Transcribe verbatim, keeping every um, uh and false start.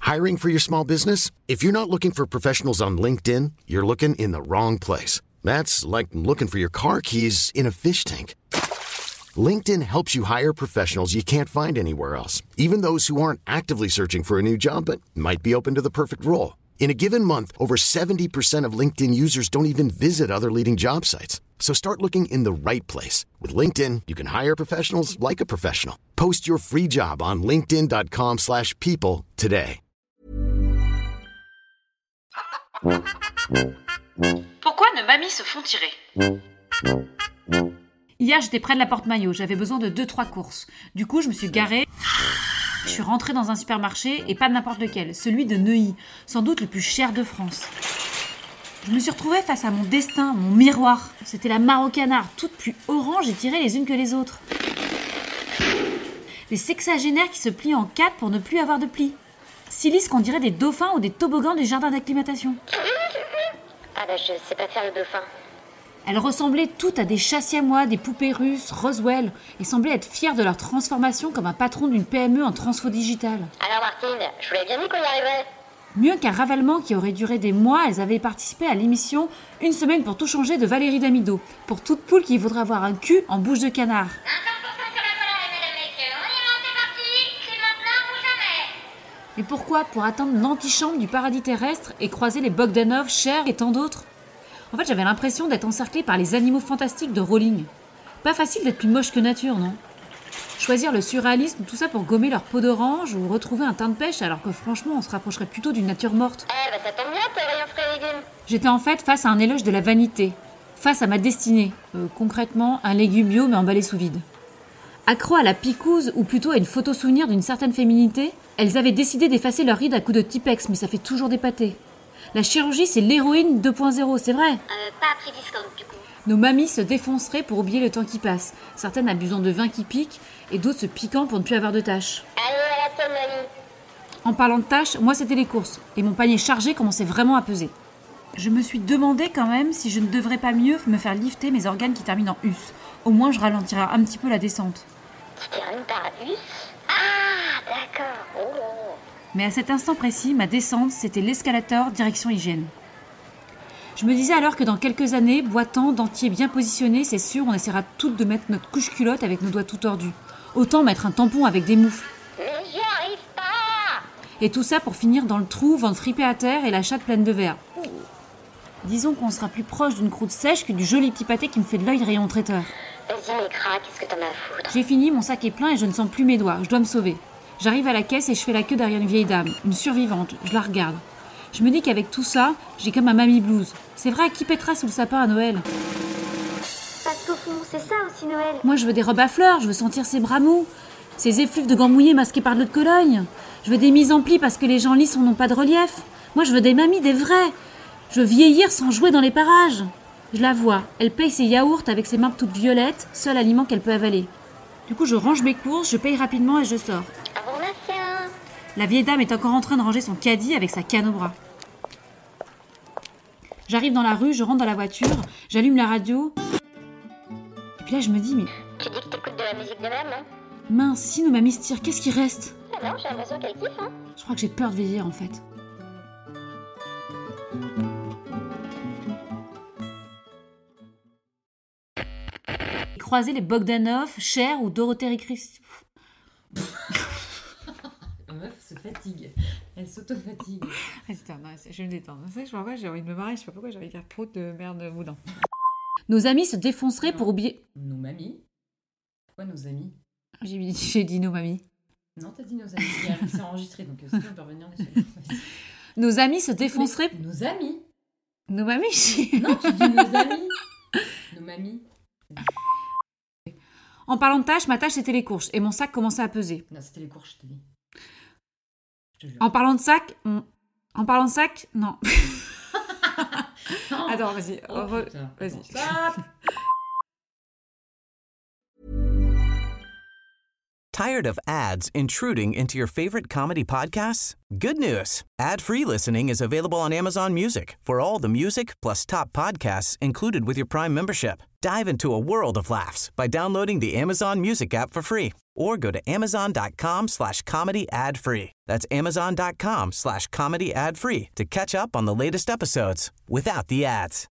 Hiring for your small business? If you're not looking for professionals on LinkedIn, you're looking in the wrong place. That's like looking for your car keys in a fish tank. LinkedIn helps you hire professionals you can't find anywhere else, even those who aren't actively searching for a new job but might be open to the perfect role. In a given month, over seventy percent of LinkedIn users don't even visit other leading job sites. So start looking in the right place. With LinkedIn, you can hire professionals like a professional. Post your free job on linkedin.com slash people today. Pourquoi nos mamies se font tirer ? Hier, j'étais près de la Porte Maillot. J'avais besoin de deux trois courses. Du coup, je me suis garée. Je suis rentrée dans un supermarché, et pas n'importe lequel, celui de Neuilly, sans doute le plus cher de France. Je me suis retrouvée face à mon destin, mon miroir. C'était la mare au canard, toutes plus oranges et tirées les unes que les autres. Des sexagénaires qui se plient en quatre pour ne plus avoir de plis. Si lisses qu'on dirait des dauphins ou des toboggans du jardin d'acclimatation. Ah bah je sais pas faire le dauphin. Elles ressemblaient toutes à des chats-siamois, des poupées russes, Roswell, et semblaient être fières de leur transformation comme un patron d'une P M E en transfo digital. Alors Martine, je vous l'avais bien dit qu'on y arriverait. Mieux qu'un ravalement qui aurait duré des mois, elles avaient participé à l'émission Une semaine pour tout changer de Valérie Damido, pour toute poule qui voudrait avoir un cul en bouche de canard. Mais pourquoi ? Pour atteindre l'antichambre du paradis terrestre et croiser les Bogdanov, Cher et tant d'autres ? En fait, j'avais l'impression d'être encerclée par les animaux fantastiques de Rowling. Pas facile d'être plus moche que nature, non ? Choisir le surréalisme, tout ça pour gommer leur peau d'orange ou retrouver un teint de pêche alors que franchement, on se rapprocherait plutôt d'une nature morte. Eh bah ça tombe bien, t'es rayon frais et légumes. J'étais en fait face à un éloge de la vanité, face à ma destinée, euh, concrètement un légume bio mais emballé sous vide. Accro à la picouse ou plutôt à une photo souvenir d'une certaine féminité, elles avaient décidé d'effacer leurs rides à coups de Tipex, mais ça fait toujours des pâtés. La chirurgie, c'est l'héroïne deux point zéro, c'est vrai. Euh, pas à prix discount du coup. Nos mamies se défonceraient pour oublier le temps qui passe, certaines abusant de vin qui pique et d'autres se piquant pour ne plus avoir de tâches. Allez à la scène, mamie. En parlant de tâches, moi c'était les courses, et mon panier chargé commençait vraiment à peser. Je me suis demandé quand même si je ne devrais pas mieux me faire lifter mes organes qui terminent en us. Au moins je ralentirai un petit peu la descente. Tu termines par us ? Ah, d'accord. Oh. Mais à cet instant précis, ma descente, c'était l'escalator direction hygiène. Je me disais alors que dans quelques années, boitant, dentier bien positionné, c'est sûr, on essaiera toutes de mettre notre couche-culotte avec nos doigts tout tordus. Autant mettre un tampon avec des moufles. Mais j'y arrive pas. Et tout ça pour finir dans le trou, ventre fripé à terre et la chatte pleine de verre. Disons qu'on sera plus proche d'une croûte sèche que du joli petit pâté qui me fait de l'œil rayon traiteur. Vas-y mes craques, qu'est-ce que t'en as à foutre ? J'ai fini, mon sac est plein et je ne sens plus mes doigts. Je dois me sauver. J'arrive à la caisse et je fais la queue derrière une vieille dame, une survivante. Je la regarde. Je me dis qu'avec tout ça, j'ai comme un mamie blues. C'est vrai, qui pètera sous le sapin à Noël ? Parce qu'au fond, c'est ça aussi Noël. Moi, je veux des robes à fleurs, je veux sentir ses bras mous, ses effluves de gants mouillés masqués par de l'eau de Cologne. Je veux des mises en plis parce que les gens lisses n'ont pas de relief. Moi, je veux des mamies, des vraies. Je veux vieillir sans jouer dans les parages. Je la vois, elle paye ses yaourts avec ses mains toutes violettes, seul aliment qu'elle peut avaler. Du coup, je range mes courses, je paye rapidement et je sors. Ah bon, merci. La vieille dame est encore en train de ranger son caddie avec sa canne au bras. J'arrive dans la rue, je rentre dans la voiture, j'allume la radio. Et puis là, je me dis, mais... Tu dis que t'écoutes de la musique de même, hein ? Mince, si nos mamies se tirent, qu'est-ce qui reste ? Ah non, j'ai l'impression qu'elle kiffe, hein ? Je crois que j'ai peur de vieillir, en fait. Croiser les Bogdanov, Cher ou Dorothée Ricris. La meuf se fatigue. Elle s'auto-fatigue. Attends, non, je vais me détendre. Je sais pas pourquoi j'ai envie de me marrer, je sais pas pourquoi j'ai envie de dire prout de merde de boudin. Nos amis se défonceraient Non. pour oublier... Nos mamies. Pourquoi nos amis ? J'ai dit, j'ai dit nos mamies. Non, t'as dit nos amis. C'est enregistré, donc si on peut revenir dessus. Nos amis se défonceraient... Mais nos amis. Nos mamies, j'ai... Non, tu dis nos amis. Nos mamies. En parlant de tâches, ma tâche c'était les courses et mon sac commençait à peser. Non, c'était les courses, je t'ai dit. Je te jure. En parlant de sac... on- En parlant de sac... Non. Non. Attends, vas-y. Oh, re- putain. Vas-y. Attends, stop. Tired of ads intruding into your favorite comedy podcasts? Good news. Ad-free listening is available on Amazon Music for all the music plus top podcasts included with your Prime membership. Dive into a world of laughs by downloading the Amazon Music app for free or go to amazon.com slash comedy ad free. That's amazon.com slash comedy ad free to catch up on the latest episodes without the ads.